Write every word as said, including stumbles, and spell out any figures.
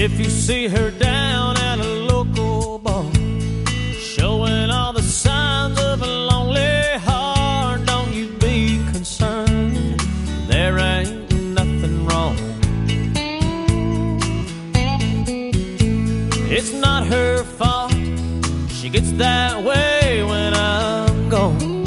If you see her down at a local bar, showing all the signs of a lonely heart, don't you be concerned, there ain't nothing wrong. It's not her fault, she gets that way when I'm gone.